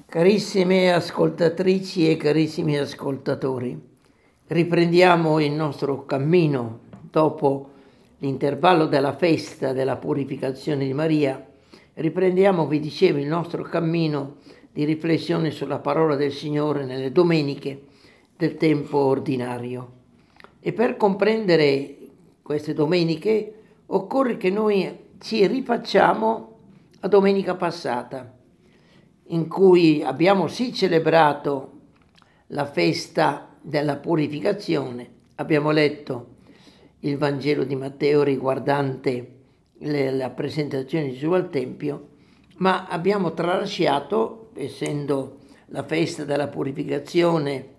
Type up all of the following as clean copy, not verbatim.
Carissime ascoltatrici e carissimi ascoltatori, riprendiamo il nostro cammino dopo l'intervallo della festa della purificazione di Maria. Riprendiamo, vi dicevo, il nostro cammino di riflessione sulla parola del Signore nelle domeniche del tempo ordinario. E per comprendere queste domeniche occorre che noi ci rifacciamo a domenica passata, in cui abbiamo sì celebrato la festa della purificazione, abbiamo letto il Vangelo di Matteo riguardante la presentazione di Gesù al Tempio, ma abbiamo tralasciato, essendo la festa della purificazione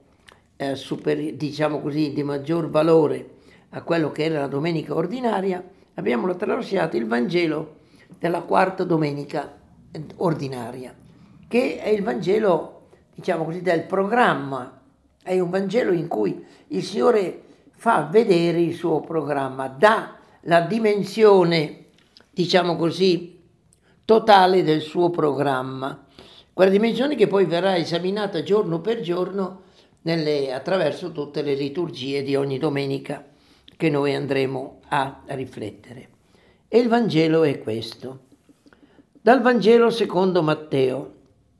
diciamo così, di maggior valore a quello che era la domenica ordinaria, abbiamo tralasciato il Vangelo della quarta domenica ordinaria, che è il Vangelo, diciamo così, del programma. È un Vangelo in cui il Signore fa vedere il suo programma, dà la dimensione, diciamo così, totale del suo programma. Quella dimensione che poi verrà esaminata giorno per giorno attraverso tutte le liturgie di ogni domenica che noi andremo a riflettere. E il Vangelo è questo. Dal Vangelo secondo Matteo.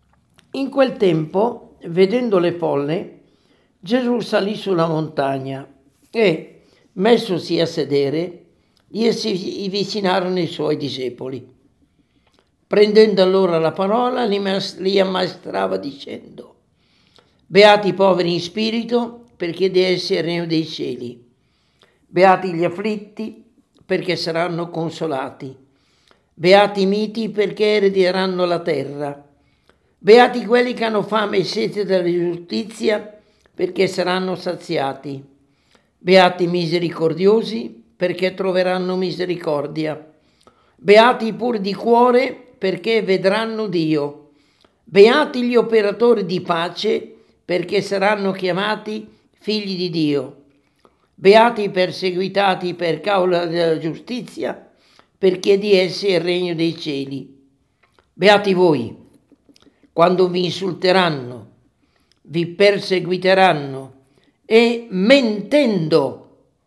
In quel tempo, vedendo le folle, Gesù salì sulla montagna e, messosi a sedere, gli si vicinarono i suoi discepoli. Prendendo allora la parola, li ammaestrava dicendo: Beati i poveri in spirito, perché di essi è il regno dei cieli. Beati gli afflitti, perché saranno consolati. Beati i miti, perché erediteranno la terra. Beati quelli che hanno fame e sete della giustizia, perché saranno saziati. Beati i misericordiosi, perché troveranno misericordia. Beati i puri di cuore, perché vedranno Dio. Beati gli operatori di pace, perché saranno chiamati figli di Dio. Beati i perseguitati per causa della giustizia, perché di essi è il regno dei cieli. Beati voi, quando vi insulteranno, vi perseguiteranno e, mentendo,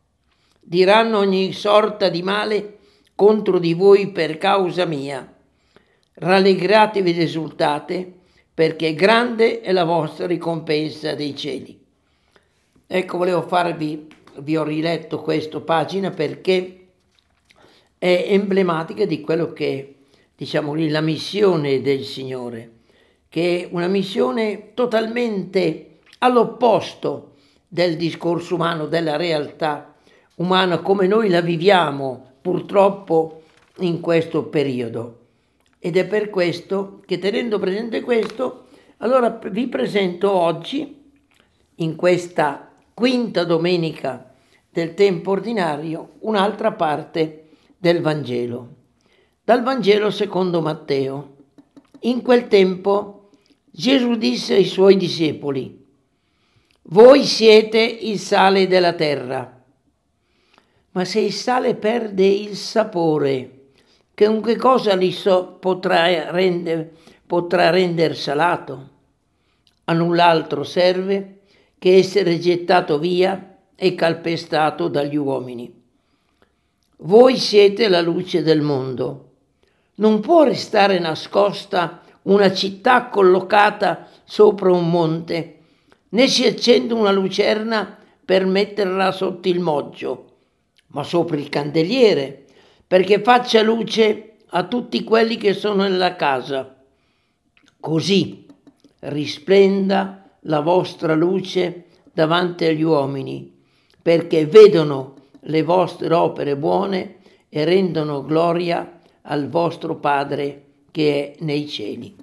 diranno ogni sorta di male contro di voi per causa mia. Rallegratevi ed esultate, perché grande è la vostra ricompensa dei cieli. Ecco, vi ho riletto questa pagina perché è emblematica di quello che, diciamo lì, la missione del Signore, che è una missione totalmente all'opposto del discorso umano, della realtà umana come noi la viviamo purtroppo in questo periodo. Ed è per questo che, tenendo presente questo, allora vi presento oggi, in questa quinta domenica del tempo ordinario, un'altra parte del Vangelo. Dal Vangelo secondo Matteo. In quel tempo Gesù disse ai suoi discepoli: Voi siete il sale della terra. Ma se il sale perde il sapore, con che cosa potrà rendere salato? A null'altro serve che essere gettato via e calpestato dagli uomini. Voi siete la luce del mondo. Non può restare nascosta una città collocata sopra un monte, né si accende una lucerna per metterla sotto il moggio, ma sopra il candeliere, perché faccia luce a tutti quelli che sono nella casa. Così risplenda la vostra luce davanti agli uomini, perché vedono le vostre opere buone e rendono gloria al vostro Padre che è nei cieli.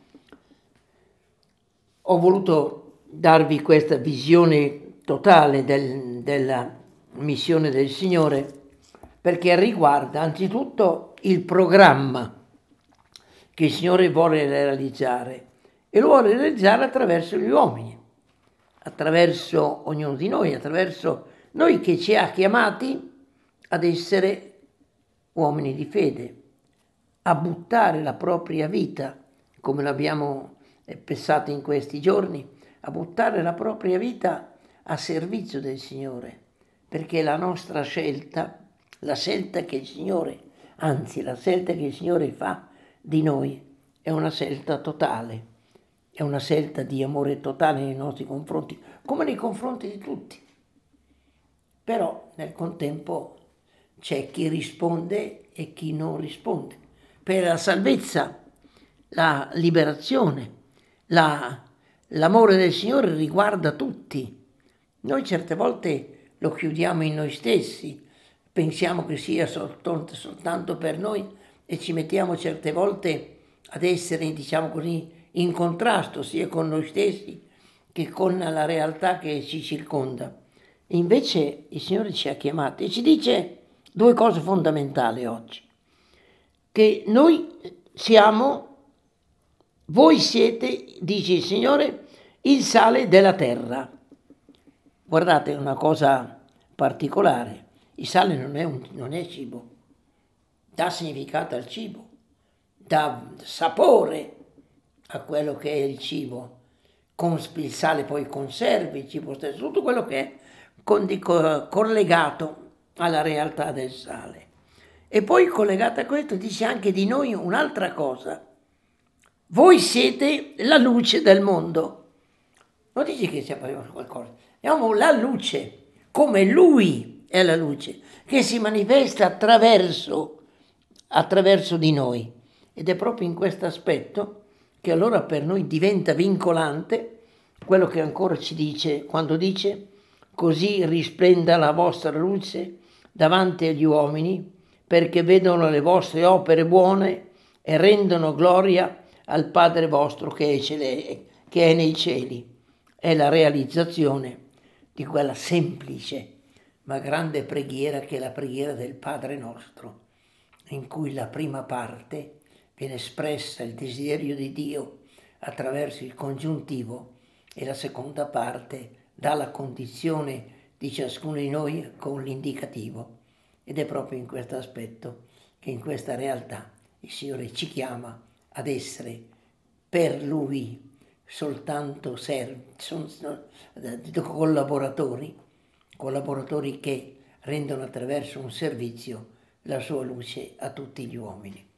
Ho voluto darvi questa visione totale della missione del Signore, perché riguarda anzitutto il programma che il Signore vuole realizzare, e lo vuole realizzare attraverso gli uomini, attraverso ognuno di noi, attraverso noi che ci ha chiamati ad essere uomini di fede, a buttare la propria vita, come l'abbiamo è pensato in questi giorni a buttare la propria vita a servizio del Signore, perché la nostra scelta, la scelta che il Signore, anzi la scelta che il Signore fa di noi è una scelta totale, è una scelta di amore totale nei nostri confronti, come nei confronti di tutti. Però nel contempo c'è chi risponde e chi non risponde. Per la salvezza, la liberazione, l'amore del Signore riguarda tutti. Noi certe volte lo chiudiamo in noi stessi, pensiamo che sia soltanto per noi e ci mettiamo certe volte ad essere, diciamo così, in contrasto sia con noi stessi che con la realtà che ci circonda. Invece il Signore ci ha chiamati e ci dice due cose fondamentali oggi, che noi voi siete, dice il Signore, il sale della terra. Guardate, è una cosa particolare, il sale non è cibo, dà significato al cibo, dà sapore a quello che è il cibo, il sale poi conserva il cibo stesso, tutto quello che è collegato alla realtà del sale. E poi collegato a questo dice anche di noi un'altra cosa. Voi siete la luce del mondo. Non dice che sia qualcosa. Siamo la luce, come Lui è la luce, che si manifesta attraverso di noi. Ed è proprio in questo aspetto che allora per noi diventa vincolante quello che ancora ci dice, quando dice così risplenda la vostra luce davanti agli uomini, perché vedono le vostre opere buone e rendono gloria al Padre vostro che è nei cieli. È la realizzazione di quella semplice ma grande preghiera che è la preghiera del Padre nostro, in cui la prima parte viene espressa il desiderio di Dio attraverso il congiuntivo e la seconda parte dà la condizione di ciascuno di noi con l'indicativo. Ed è proprio in questo aspetto che in questa realtà il Signore ci chiama ad essere per Lui soltanto collaboratori che rendono attraverso un servizio la sua luce a tutti gli uomini.